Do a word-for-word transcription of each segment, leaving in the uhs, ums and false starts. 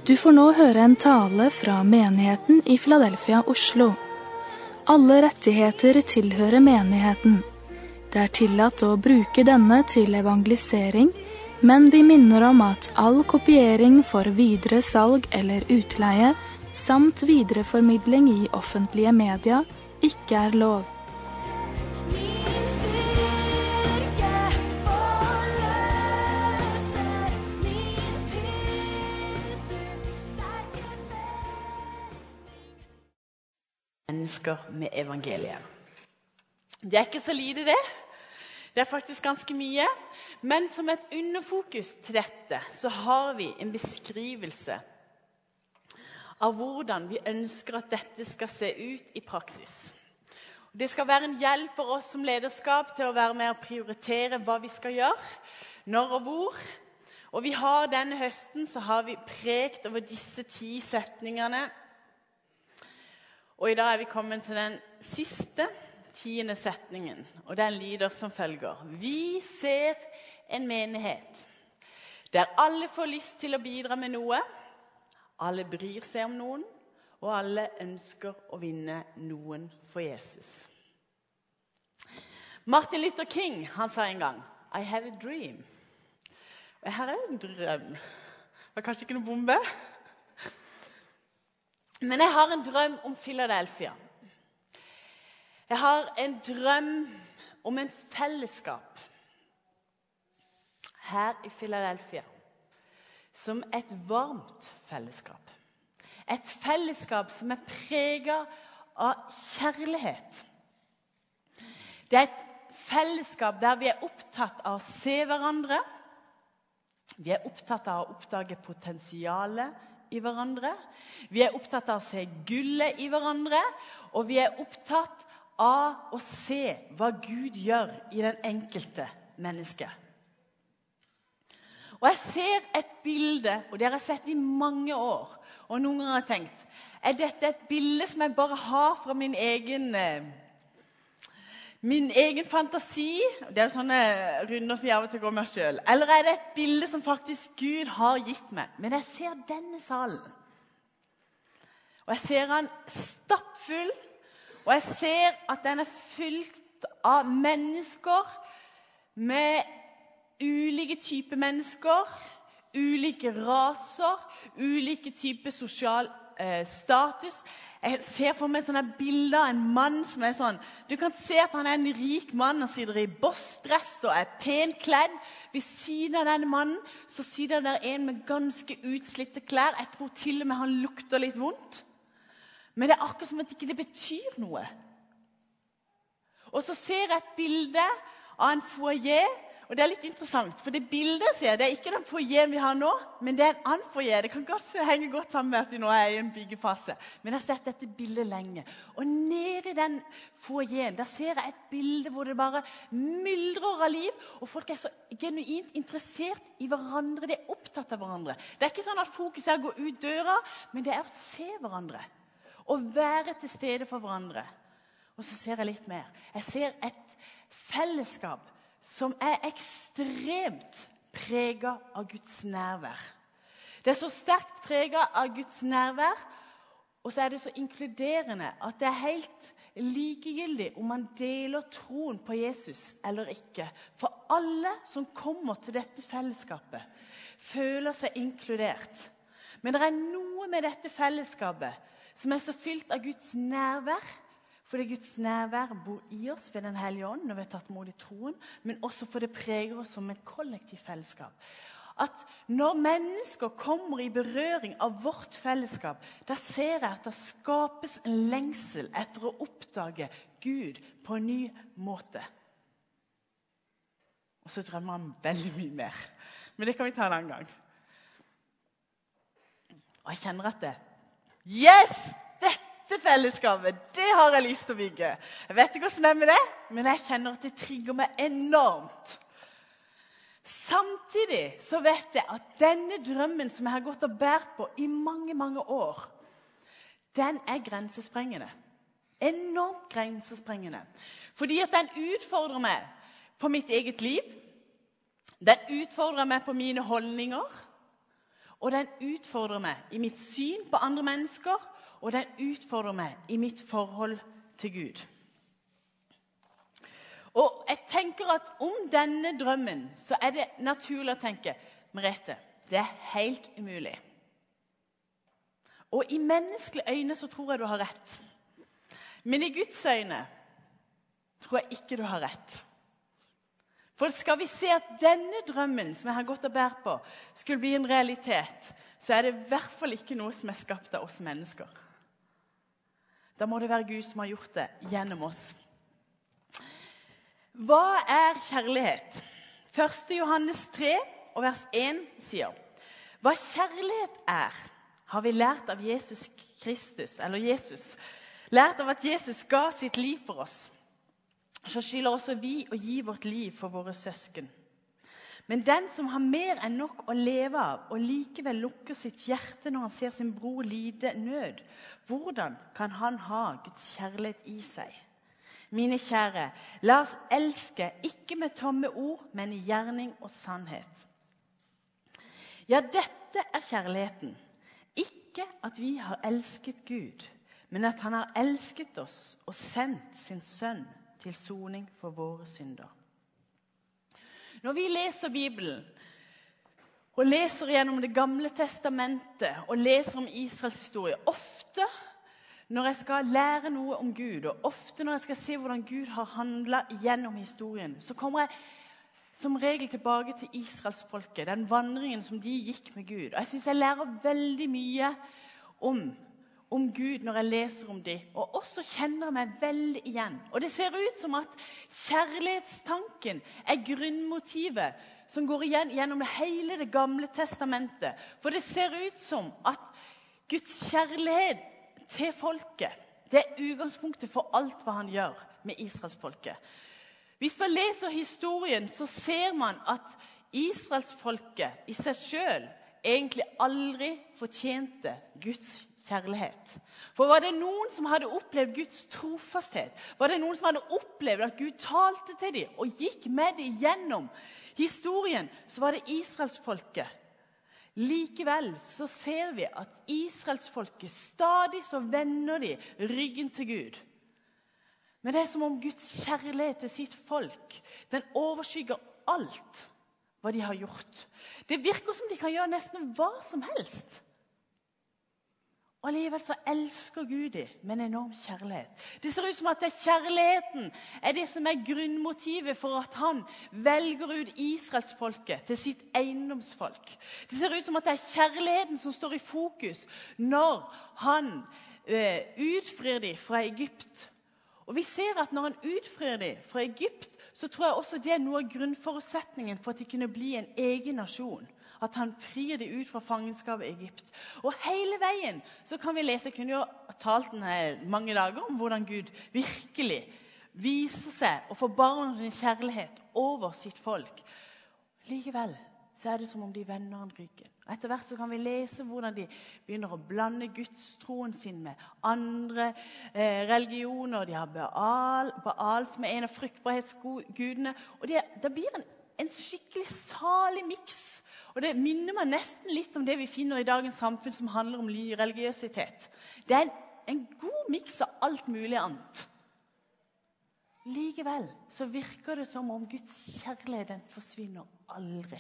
Du får nå høre en tale fra menigheten i Philadelphia, Oslo. Alle rettigheter tilhører menigheten. Det er tillatt å bruke denne til evangelisering, men vi minner om at all kopiering for videre salg eller utleie, samt videreformidling i offentlige media, ikke er lov. Mennesker med evangeliet. Det er ikke så lite det. Det er faktisk ganske mye. Men som et underfokus til dette, så har vi en beskrivelse av hvordan vi ønsker at dette skal se ut i praksis. Det skal være en hjelp for oss som lederskap til å være med og prioritere hva vi skal gjøre, når og hvor. Og vi har denne høsten så har vi prekt over disse ti setningene. Og i dag er vi kommet til den siste, tiende setningen, og den lyder som følger. Vi ser en menighet der alle får lyst til å bidra med noe, alle bryr seg om noen, og alle ønsker å vinne noen for Jesus. Martin Luther King, han sa en gang, I have a dream. Og her er en drøm. Det var kanskje ikke noen bombe? Men jeg har en drøm om Philadelphia. Jeg har en drøm om en fellesskap her i Philadelphia, som et varmt fellesskap. Et fellesskap som er preget av kjærlighet. Det er et fellesskap der vi er opptatt av å se hverandre. Vi er opptatt av å oppdage potensialet i hverandre. Vi er opptatt av å se gullet i hverandre, og vi er opptatt av å se hva Gud gjør i den enkelte menneske. Og jeg ser et bilde, og det har jeg sett i mange år, og noen ganger har jeg tenkt, er dette et bilde som jeg bare har fra min egen, min egen fantasi? Det er jo sånne runder som jeg av og til går meg selv. Eller er det et bilde som faktisk Gud har gitt meg? Men jeg ser denne salen. Og jeg ser den stappfull, og jeg ser at den er fylt av mennesker med ulike typer mennesker, ulike raser, ulike typer sosial eh, status. Jeg ser for meg sånne bilder av en mann som er sånn, du kan se at han er en rik mann, han sitter i bossdress og er pent kledd. Ved siden av denne mannen så sitter der en med ganske utslitte klær. Jeg tror til og med han lukter litt vondt. Men det er akkurat som at ikke det betyr noe. Og så ser jeg et bilde av en foyer, og det er litt interessant, for det bildet ser, det er ikke den foyer vi har nå, men det er en annen foyer. Det kan godt henge godt sammen med at vi nå er i en byggefase. Men jeg har sett dette bildet lenge. Og nede i den foyeren, der ser jeg et bilde hvor det bare myldrer av liv, og folk er så genuint interessert i hverandre. De er opptatt av hverandre. Det er ikke sånn at fokus er å gå ut døra, men det er å se hverandre. Og være til stede for hverandre. Og så ser jeg litt mer. Jeg ser et fellesskap som er ekstremt preget av Guds nærvær. Det er så sterkt preget av Guds nærvær, og så er det så inkluderende at det er helt likegyldig om man deler troen på Jesus eller ikke. For alle som kommer til dette fellesskapet føler seg inkludert. Men det er noe med dette fellesskapet som er så fylt av Guds nærvær, fordi Guds nærvær bor i oss ved den hellige ånd når vi har tatt mod i troen, men også for det preger oss som et kollektivt fellesskap. At når mennesker kommer i berøring av vårt fellesskap, da ser jeg at det skapes en lengsel etter å oppdage Gud på en ny måte. Og så drømmer han veldig mye mer. Men det kan vi ta en annen gang. Og jeg kjenner at det, yes! Dette fellesskapet, det har jeg lyst til å bygge. Jeg vet ikke hvordan det er med det, men jeg kjenner at det trigger meg enormt. Samtidig så vet jeg at denne drømmen som jeg har gått og bært på i mange, mange år, den er grensesprengende. Enormt grensesprengende. Fordi at den utfordrer meg på mitt eget liv. Den utfordrer meg på mine holdninger. og den utfordrer meg i mitt syn på andre mennesker, og den utfordrer meg i mitt forhold til Gud. Og jeg tenker at om denne drømmen, så er det naturlig å tenke, Merete, det er helt umulig. Og i menneskelige øyne så tror jeg du har rett. Men i Guds øyne tror jeg ikke du har rett. For skal vi se at denne drømmen som jeg har gått og bært på, skulle bli en realitet, så er det i hvert fall ikke noe som er skapt av oss mennesker. Da må det være Gud som har gjort det gjennom oss. Hva er kjærlighet? første Johannes tre og vers én sier, hva kjærlighet er, har vi lært av Jesus Kristus, eller Jesus, lært av at Jesus ga sitt liv for oss. Så skylder også vi å gi vårt liv for våre søsken. Men den som har mer enn nok å leve av, og likevel lukker sitt hjerte når han ser sin bror lide nød, hvordan kan han ha Guds kjærlighet i seg? Mine kjære, la oss elske, ikke med tomme ord, men i gjerning og sannhet. Ja, dette er kjærligheten. Ikke at vi har elsket Gud, men at han har elsket oss og sendt sin sønn til soning for våre synder. Når vi leser Bibelen, og leser gjennom det gamle testamentet, og leser om Israels historie, ofte når jeg skal lære noe om Gud, og ofte når jeg skal se hvordan Gud har handlet gjennom historien, så kommer jeg som regel tilbake til Israels folke, den vandringen som de gikk med Gud. Og jeg synes jeg lærer veldig mye om om Gud når jeg leser om dem, og også kjenner meg veldig igjen. Og det ser ut som at kjærlighetstanken er grunnmotivet som går igjen gjennom hele det gamle testamentet. For det ser ut som at Guds kjærlighet til folket, det er utgangspunktet for alt hva han gjør med Israels folket. Hvis man leser historien, så ser man at Israels folket i seg selv egentlig aldri fortjente Guds kjærlighet. For var det noen som hadde opplevd Guds trofasthet, var det noen som hadde opplevd at Gud talte til dem og gikk med dem gjennom historien, så var det Israels folket. Likevel så ser vi at Israels folket stadig så vender de ryggen til Gud. Men det er som om Guds kjærlighet til sitt folk, den overskygger alt hva de har gjort. Det virker som de kan gjøre nesten hva som helst. Og alligevel så elsker Gud dem med en enorm kjærlighet. Det ser ut som at det er kjærligheten er det som er grunnmotivet for at han velger ut Israels folke til sitt eiendomsfolk. Det ser ut som at det er kjærligheten som står i fokus når han eh, utfrir dem fra Egypt. Og vi ser at når han utfrir dem fra Egypt, så tror jeg også det er noe av grunnforutsetningen for at de kunne bli en egen nasjon. At han frir dem ut fra fangenskapet i Egypt. Og hele veien så kan vi lese, jeg kunne jo talt den mange dager om hvordan Gud virkelig viser seg og forbarmer sin kjærlighet over sitt folk. Likevel så er det som om de vender han ryggen. Etter hvert så kan vi lese hvordan de begynner å blande Guds troen sin med andre eh, religioner. De har Baal, Baal som er en av fruktbarhetsgudene. Og det, det blir en, en skikkelig salig miks. Og det minner meg nesten litt om det vi finner i dagens samfunn som handler om religiøsitet. Det er en, en god miks av alt mulig annet. Likevel så virker det som om Guds kjærlighet den forsvinner aldri.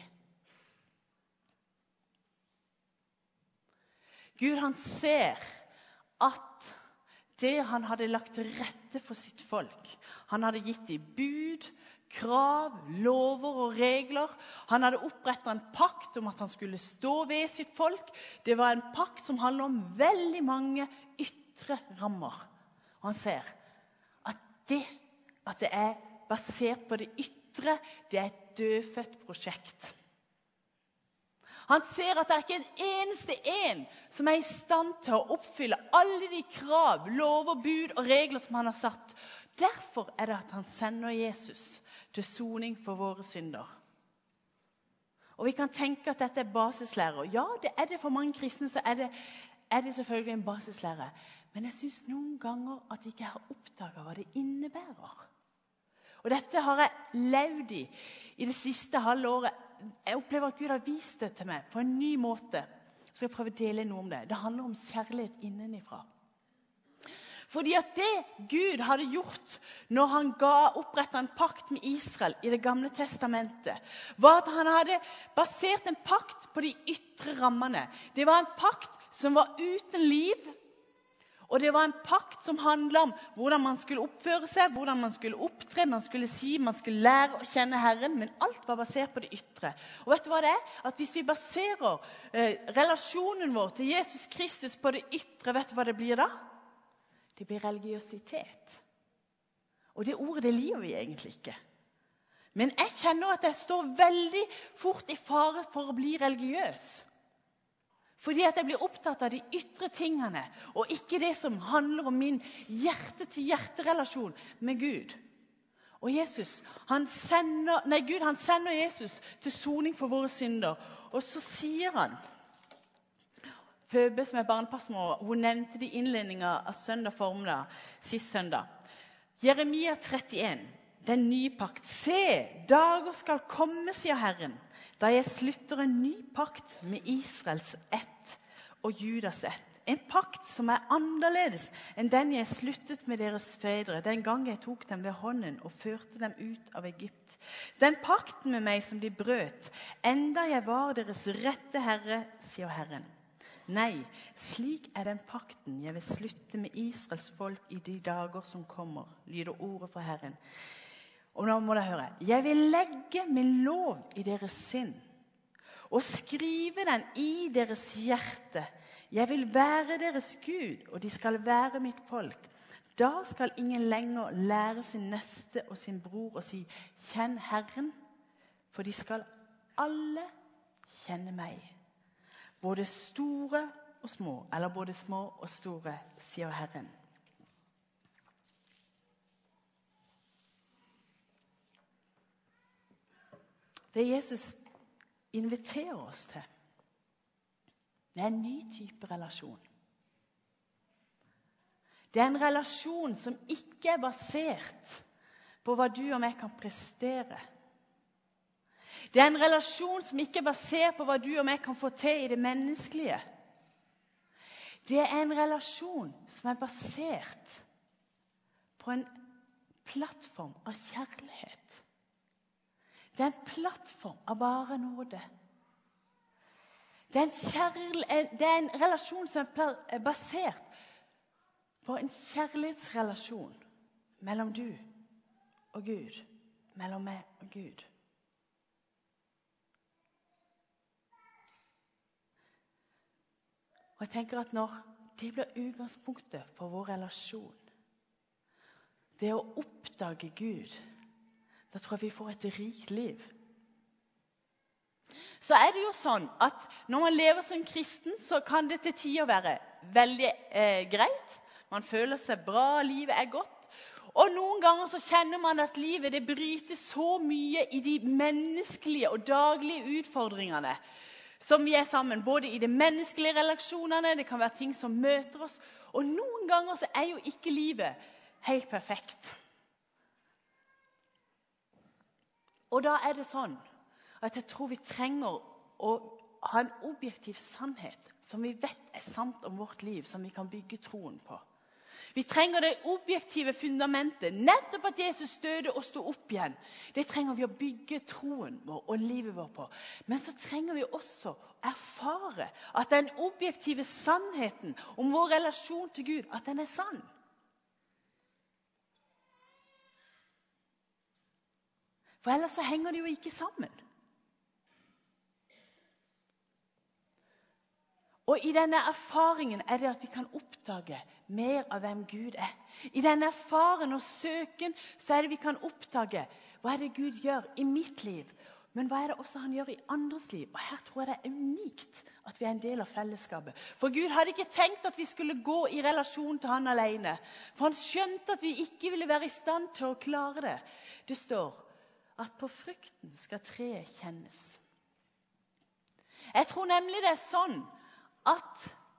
Gud han ser at det han hadde lagt til rette for sitt folk, han hadde gitt dem bud, krav, lover og regler. Han hadde opprettet en pakt om at han skulle stå ved sitt folk. Det var en pakt som handler om veldig mange ytre rammer. Og han ser at det, at det er basert på det ytre, det er et dødfødt prosjekt. Han ser at det er ikke en eneste en som er i stand til å oppfylle alle de krav, lover, bud og regler som han har satt. Derfor er det at han sender Jesus til soning for våre synder. Og vi kan tenke at dette er basislære. Ja, det er det for mange kristne, så er det, er det selvfølgelig en basislære. Men jeg synes noen ganger at de ikke har oppdaget hva det innebærer. Og dette har jeg levd i i det siste halve året. Jeg opplever at Gud har vist det til meg på en ny måte. Så skal jeg prøve å dele noe om det. Det handler om kjærlighet innenifra. Fordi at det Gud hadde gjort når han ga opprettet en pakt med Israel i det gamle testamentet, var at han hadde basert en pakt på de ytre rammene. Det var en pakt som var uten liv, og det var en pakt som handlet om hvordan man skulle oppføre seg, hvordan man skulle opptre, man skulle si, man skulle lære å kjenne Herren, men alt var basert på det ytre. Og vet du hva det er? At hvis vi baserer eh, relasjonen vår til Jesus Kristus på det ytre, vet du hva det blir da? Det blir religiøsitet. Og det ordet det liker vi egentlig ikke. Men jeg kjenner at jeg står veldig fort i fare for å bli religiøs. Fordi at jeg blir opptatt av de ytre tingene, og ikke det som handler om min hjerte-til-hjerte-relasjon med Gud. Og Jesus, han sender, nei, Gud han sender Jesus til soning for våre synder. Og så sier han, Føbe, som er barnepastor, hun nevnte det i innledningen av søndag formiddag, sist søndag. Jeremia trettien, den nye pakt. Se, dager skal komme, sier Herren, da jeg slutter en ny pakt med Israels ett og Judas ett. En pakt som er annerledes enn den jeg sluttet med deres fedre, den gang jeg tok dem ved hånden og førte dem ut av Egypt. Den pakten med meg som de brøt, enda jeg var deres rette herre, sier Herren. Nei, slik er den pakten jeg vil slutte med Israels folk i de dager som kommer, lyder ordet fra Herren. Og nå må dere høre. Jeg vil legge min lov i deres sinn, og skrive den i deres hjerte. Jeg vil være deres Gud, og de skal være mitt folk. Da skal ingen lenger lære sin neste og sin bror å si, kjenn Herren, for de skal alle kjenne meg. Både store og små, eller både små og store, sier Herren. Det Jesus inviterer oss til, det er en ny type relasjon. Det er en relasjon som ikke er basert på hva du og meg kan prestere. Det er en relasjon som ikke er basert på hva du og meg kan få til i det menneskelige. Det er en relasjon som er basert på en plattform av kjærlighet. Det er en plattform av bare nåde. Det er en, kjærl- det er en relasjon som er basert på en kjærlighetsrelasjon mellom du og Gud, mellom meg og Gud. Og jeg tenker at når det blir utgangspunktet for vår relasjon, det å oppdage Gud, da tror jeg vi får et rikt liv. Så er det jo sånn at når man lever som kristen, så kan det til tider være veldig eh, greit. Man føler seg bra, livet er godt. Og noen ganger så kjenner man at livet det bryter så mye i de menneskelige og daglige utfordringene som vi er sammen, både i de menneskelige relasjonene, det kan være ting som møter oss, og noen ganger så er jo ikke livet helt perfekt. Og da er det sånn at jeg tror vi trenger å ha en objektiv sannhet som vi vet er sant om vårt liv, som vi kan bygge troen på. Vi trenger det objektive fundamentet, nettopp at Jesus døde og stod opp igjen. Det trenger vi å bygge troen vår og livet vår på. Men så trenger vi også erfare at den objektive sannheten om vår relasjon til Gud, at den er sann. For ellers så henger det jo ikke sammen. Og i denne erfaringen er det at vi kan oppdage mer av hvem Gud er. I denne erfaren og søken så er det vi kan oppdage hva er det Gud gjør i mitt liv, men hva er det også han gjør i andres liv. Og her tror jeg det er unikt at vi er en del av fellesskapet. For Gud hadde ikke tenkt at vi skulle gå i relasjon til han alene. For han skjønte at vi ikke ville være i stand til å klare det. Det står at på frukten skal treet kjennes. Jeg tror nemlig det er sånn at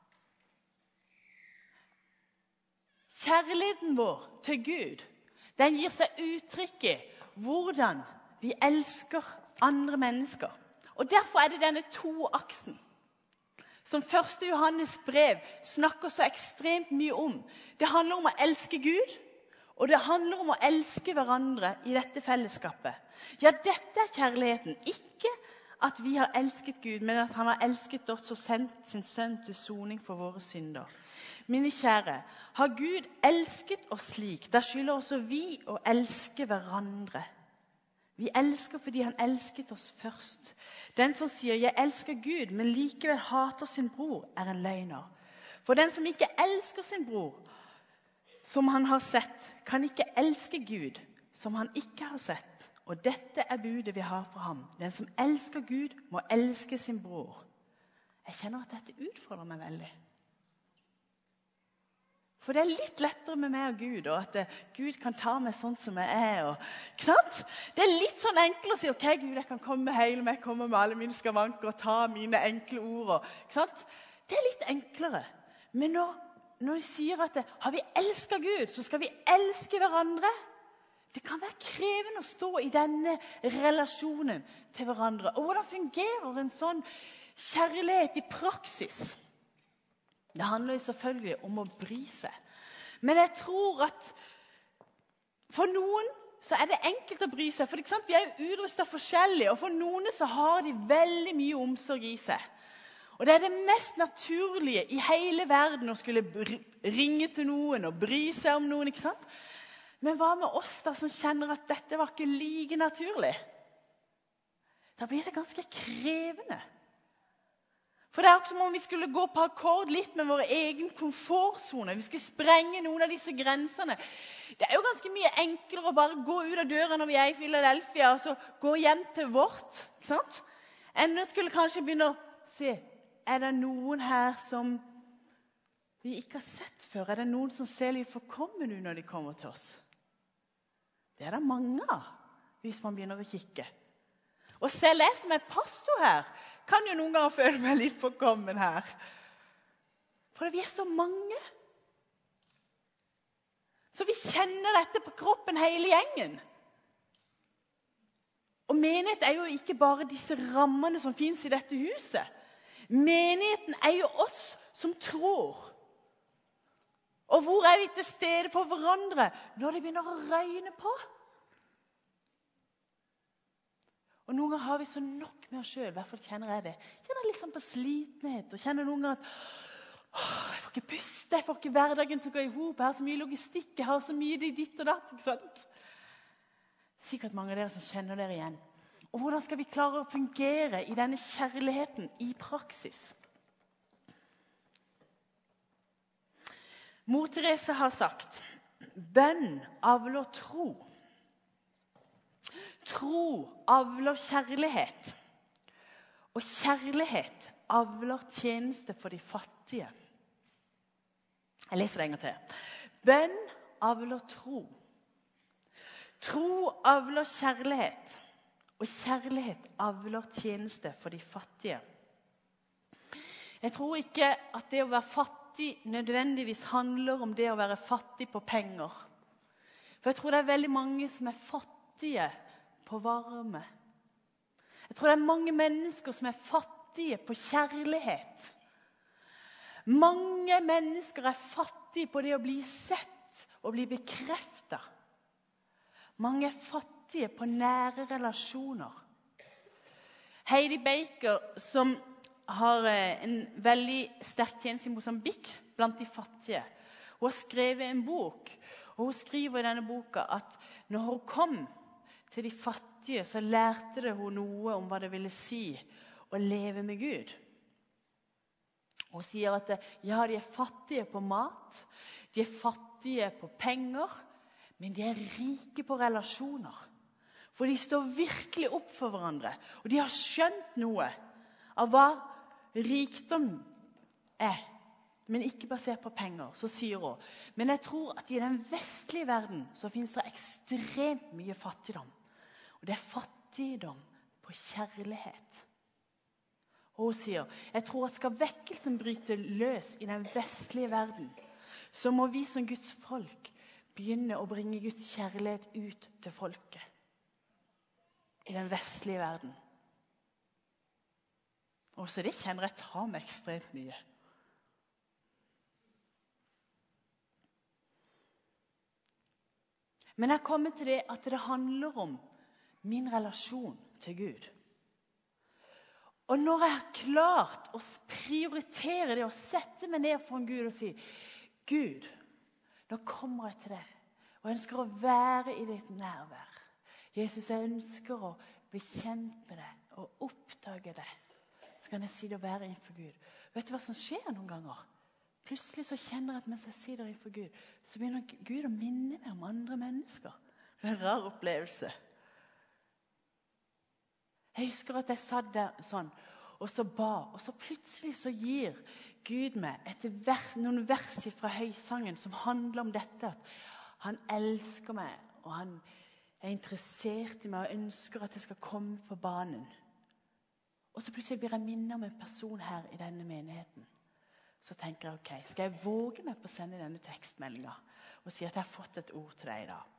kjærligheten vår til Gud, den gir seg uttrykk i hvordan vi elsker andre mennesker. Og derfor er det denne to-aksen som første Johannes brev snakker så ekstremt mye om. Det handler om å elske Gud, og det handler om å elske hverandre i dette fellesskapet. Ja, dette er kjærligheten. Ikke at vi har elsket Gud, men at han har elsket oss og sendt sin sønn til soning for våre synder. Mine kjære, har Gud elsket oss slik, da skylder også vi å elske hverandre. Vi elsker fordi han elsket oss først. Den som sier, jeg elsker Gud, men likevel hater sin bror, er en løgner. For den som ikke elsker sin bror, som han har sett, kan ikke elske Gud, som han ikke har sett. Og dette er budet vi har fra ham. Den som elsker Gud, må elske sin bror. Jeg kjenner at dette utfordrer meg veldig. For det er litt lettere med meg og Gud, og at uh, Gud kan ta meg sånn som jeg er. Og, ikke sant? Det er litt sånn enkelt å si, ok Gud, jeg kan komme med hele meg, komme med alle mine skavanker og ta mine enkle ord. Og, ikke sant? Det er litt enklere. Men når, når vi sier at uh, har vi elsket Gud, så skal vi elske hverandre. Det kan være krevende å stå i denne relasjonen til hverandre. Og hvordan fungerer en sånn kjærlighet i praksis? Det handler jo selvfølgelig om å bry seg. Men jeg tror at for noen så er det enkelt å bry seg. For ikke sant? Vi er jo utrustet forskjellig, og for noen så har de veldig mye omsorg i seg. Og det er det mest naturlige i hele verden å skulle ringe til noen og bry seg om noen, ikke sant? Men hva med oss da som kjenner at dette var ikke like naturlig? Da blir det ganske krevende. For det er også som om vi skulle gå på akkord litt med vår egen komfortzone. Vi skulle sprenge noen av disse grensene. Det er jo ganske mye enklere å bare gå ut av døra når vi er i Philadelphia, og så gå hjem til vårt, ikke sant? Enn å skulle kanskje begynne å se, er det noen her som vi ikke har sett før? Er det noen som ser litt forkommen ut når de kommer til oss? Det er det mange av, hvis man begynner å kikke. Og selv jeg som er pastor her, kan jo noen ganger føle meg litt forkommen her. For vi er så mange. Så vi kjenner dette på kroppen hele gjengen. Og menighet er jo ikke bare disse rammene som finnes i dette huset. Menigheten er jo oss som tror. Og hvor er vi til stede for hverandre når det begynner å røyne på? Og noen ganger har vi så nok med oss selv, i hvert fall kjenner jeg det. Kjenner litt sånn på slitenhet, og kjenner noen ganger at åh, jeg får ikke puste, jeg får ikke hverdagen til å gå i hop, jeg har så mye logistikk, jeg har så mye ditt og datt, ikke sant? Sikkert mange av dere som kjenner dere igjen. Og hvordan skal vi klare å fungere i denne kjærligheten i praksis? Mor Teresa har sagt, bønn avler tro. Tro avler kjærlighet, og kjærlighet avler tjeneste for de fattige. Jeg leser det en gang til. Bønn avler tro. Tro avler kjærlighet, og kjærlighet avler tjeneste for de fattige. Jeg tror ikke at det å være fattig nødvendigvis handler om det å være fattig på penger. For jeg tror det er veldig mange som er fattige på varme. Jeg tror det er mange mennesker som er fattige på kjærlighet. Mange mennesker er fattige på det å bli sett og bli bekreftet. Mange er fattige på nære relasjoner. Heidi Baker, som har en veldig sterk tjeneste i Mosambik blant de fattige, hun har skrevet en bok, og hun skriver i denne boka at når hun kom til de fattige, så lærte det hun noe om hva det ville si å leve med Gud. Hun sier at ja, de er fattige på mat, de er fattige på penger, men de er rike på relasjoner. For de står virkelig opp for hverandre, og de har skjønt noe av hva rikdom er, men ikke basert på penger. Så sier hun, men jeg tror at i den vestlige verden så finnes det ekstremt mye fattigdom. Og det er fattigdom på kjærlighet. Og hun sier, jeg tror at skal vekkelsen bryte løs i den vestlige verden, så må vi som Guds folk begynne å bringe Guds kjærlighet ut til folket. I den vestlige verden. Og så det kjenner jeg tar meg ekstremt mye. Men jeg kommer til det at det handler om min relasjon til Gud. Og når jeg har klart å prioritere det, og sette meg ned for en Gud og si, Gud, nå kommer jeg til deg, og jeg ønsker å være i ditt nærvær. Jesus, jeg ønsker å bli kjent med deg, og oppdage deg. Så kan jeg si det og være innenfor Gud. Vet du hva som skjer noen ganger? Plutselig så kjenner jeg at mens jeg sitter innenfor Gud, så begynner Gud å minne meg om andre mennesker. Det er en rar opplevelse. Jeg husker at jeg satt der sånn, og så ba, og så plutselig så gir Gud meg etter vers, noen vers fra høysangen som handler om dette, at han elsker meg, og han er interessert i meg, og ønsker at jeg skal komme på banen. Og så plutselig blir jeg minnet om en person her i denne menigheten. Så tenker jeg, ok, skal jeg våge meg på å sende denne tekstmeldingen, og si at jeg har fått et ord til deg i dag?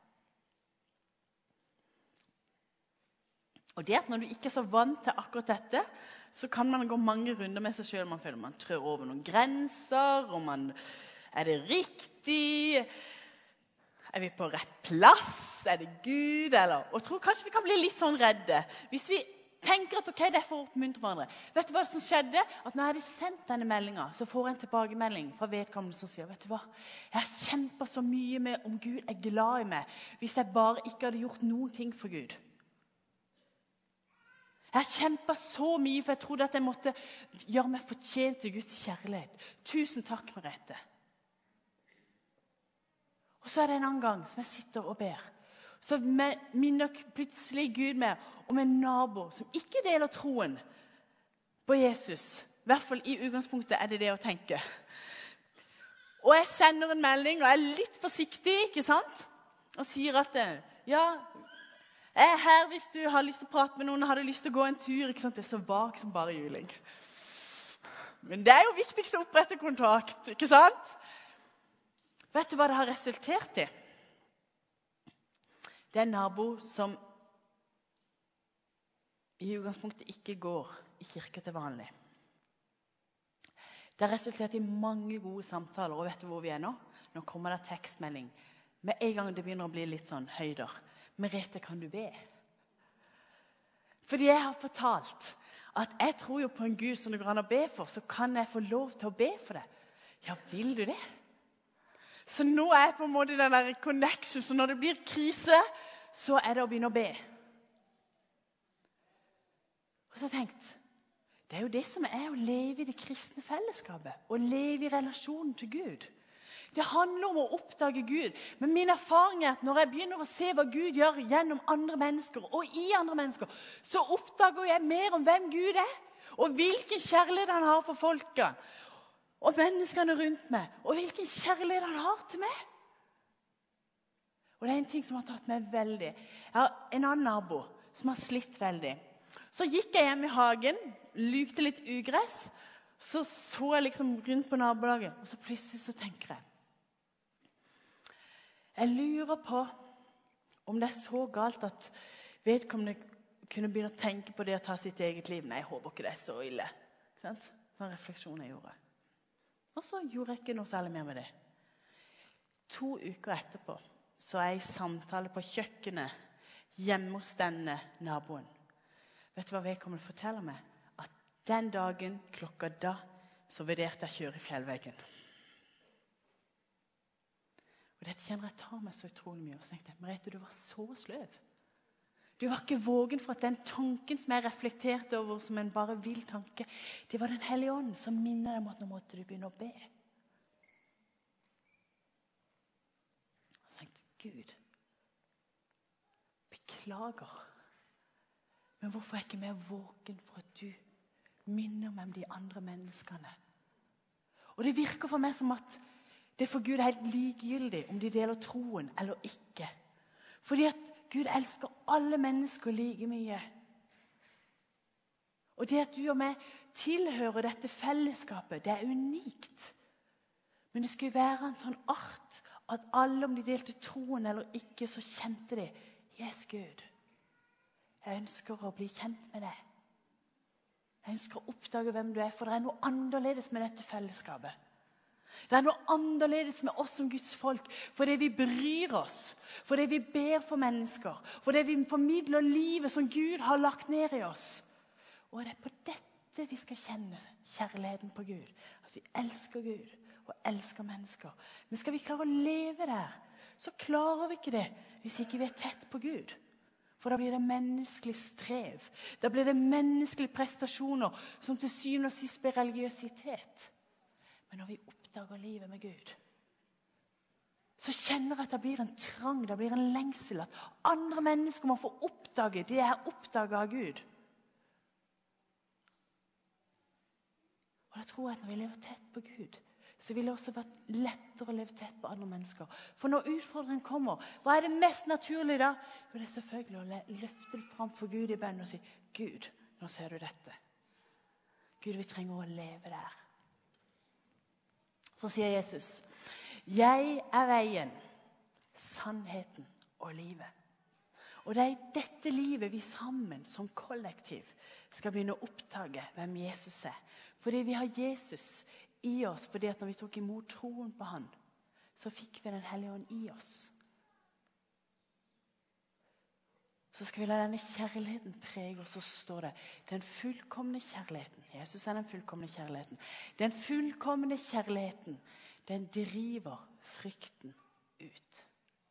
Og det at når du ikke er så vant til akkurat dette, så kan man gå mange runder med seg selv. Man føler man trør over noen grenser, og man, er det riktig? Er vi på rett plass? Er det Gud? Eller? Og jeg tror kanskje vi kan bli litt sånn redde. Hvis vi tenker at ok, det er for å oppmuntre hverandre. Vet du hva som skjedde? At når jeg hadde sendt denne meldingen, så får jeg en tilbakemelding fra vedkommende som sier, vet du hva? Jeg har kjempet så mye med om Gud er glad i meg, hvis jeg bare ikke hadde gjort noen ting for Gud. Jeg har kjempet så mye, for jeg trodde at jeg måtte gjøre meg fortjent til Guds kjærlighet. Tusen takk, Merete. Og så er det en annen gang som jeg sitter og ber. Så minner plutselig Gud meg om en nabo som ikke deler troen på Jesus. I hvert fall i utgangspunktet er det det å tenke. Og jeg sender en melding, og jeg er litt forsiktig, ikke sant? Og sier at, ja, jeg er her hvis du har lyst til å prate med noen, og har lyst til å gå en tur, ikke sant? Det er så vag som bare juling. Men det er jo viktigst å opprette kontakt, ikke sant? Vet du hva det har resultert i? Det er en nabo som i utgangspunktet ikke går i kirke til vanlig. Det har resultert i mange gode samtaler, og vet du hvor vi er nå? Nå kommer det tekstmelding. Med en gang det begynner å bli litt sånn høyder. Merete, kan du be? Fordi jeg har fortalt at jeg tror jo på en Gud som det går an å be for, så kan jeg få lov til å be for det. Ja, vil du det? Så nå er jeg på en måte den der connection, så når det blir krise, så er det å begynne å be. Og så har jeg tenkt, det er jo det som er å leve i det kristne fellesskapet, og leve i relasjonen til Gud. Det handler om å oppdage Gud. Men min erfaring er at når jeg begynner å se hva Gud gjør gjennom andre mennesker og i andre mennesker, så oppdager jeg mer om hvem Gud er, og hvilken kjærlighet han har for folket, og menneskene rundt meg, og hvilken kjærlighet han har til meg. Og det er en ting som har tatt meg veldig. Jeg har en annen nabo som har slitt veldig. Så gikk jeg hjem i hagen, lukte litt ugress, så så jeg liksom rundt på nabolaget, og så plutselig så tenker jeg, jeg lurer på om det er så galt at vedkommende kunne begynne å tenke på det å ta sitt eget liv. Nei, jeg håper ikke det er så ille. Ikke sant? Sånn refleksjon jeg gjorde. Og så gjorde jeg ikke noe særlig mer med det. To uker etterpå så er jeg i samtale på kjøkkenet hjemme hos denne naboen. Vet du hva vedkommende forteller meg? At den dagen, klokka da, så vurderte jeg å kjøre i fjellveggen. Og dette kjenner jeg tar meg så utrolig mye. Og så tenkte jeg, Merete, du var så sløv. Du var ikke vågen for at den tanken som jeg reflekterte over som en bare vill tanke, det var den hellige ånd som minner deg om at nå måtte du begynne å be. Og så tenkte jeg, Gud, beklager. Men hvorfor er jeg ikke mer vågen for at du minner meg om de andre menneskene? Og det virker for meg som at det for Gud er helt likegyldig om de deler troen eller ikke. Fordi at Gud elsker alle mennesker like mye. Og det at du og meg tilhører dette fellesskapet, det er unikt. Men det skulle være en sånn art at alle om de delte troen eller ikke, så kjente de, yes Gud, jeg ønsker å bli kjent med deg. Jeg ønsker å oppdage hvem du er, for det er noe annerledes med dette fellesskapet. Det er noe annerledes med oss som Guds folk, fordi vi bryr oss, fordi vi ber for mennesker, fordi vi formidler livet som Gud har lagt ned i oss. Og det er på dette vi skal kjenne kjærligheten på Gud. At vi elsker Gud og elsker mennesker. Men skal vi klare å leve der, så klarer vi ikke det hvis ikke vi er tett på Gud. For da blir det menneskelig strev. Da blir det menneskelige prestasjoner som til syvende og sist blir religiøsitet. Men når vi oppdager livet med Gud, så kjenner jeg at det blir en trang, det blir en lengsel, at andre mennesker må få oppdage det jeg har oppdaget av Gud. Og da tror jeg at når vi lever tett på Gud, så vil det også være lettere å leve tett på andre mennesker. For når utfordringen kommer, hva er det mest naturlige da? Jo, det er selvfølgelig å løfte det fram for Gud i bønn og si, Gud, nå ser du dette. Gud, vi trenger å leve der. Så sier Jesus, jeg er veien, sannheten og livet. Og det er i dette livet vi sammen som kollektiv skal begynne å oppdage hvem Jesus er. Fordi vi har Jesus i oss, fordi at når vi tok imot troen på han, så fikk vi den hellige ånd i oss. Så skal vi la denne kjærligheten prege oss, så står det, den fullkomne kjærligheten, Jesus er den fullkomne kjærligheten, den fullkomne kjærligheten, den driver frykten ut.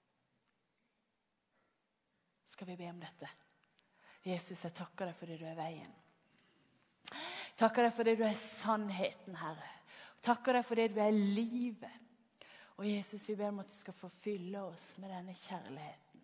Skal vi be om dette? Jesus, jeg takker deg fordi du er veien. Takker deg fordi du er sannheten, Herre. Takker deg fordi du er livet. Og Jesus, vi ber om at du skal forfylle oss med denne kjærligheten.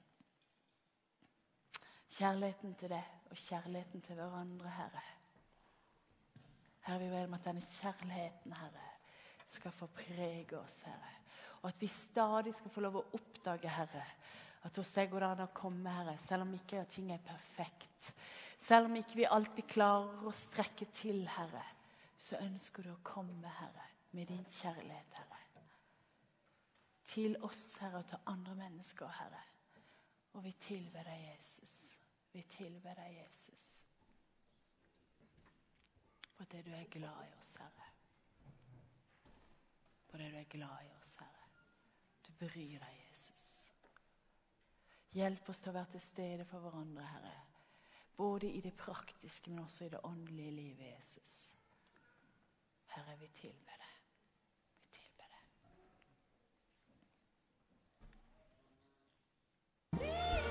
Kjærligheten til deg og kjærligheten til hverandre, Herre. Herre, vi ber om at denne kjærligheten, Herre, skal få prege oss, Herre. Og at vi stadig skal få lov å oppdage, Herre, at hos deg går det an å komme, Herre, selv om ikke ting er perfekt. Selv om ikke vi alltid klarer å strekke til, Herre, så ønsker du å komme, Herre, med din kjærlighet, Herre. Til oss, Herre, og til andre mennesker, Herre. Og vi tilber deg, Jesus. Vi tilber deg, Jesus. For det du er glad i oss, Herre. For det du er glad i oss, Herre. Du bryr deg, Jesus. Hjelp oss til å være til stede for hverandre, Herre. Både i det praktiske, men også i det åndelige livet, Jesus. Herre, vi tilber deg. Vi tilber deg.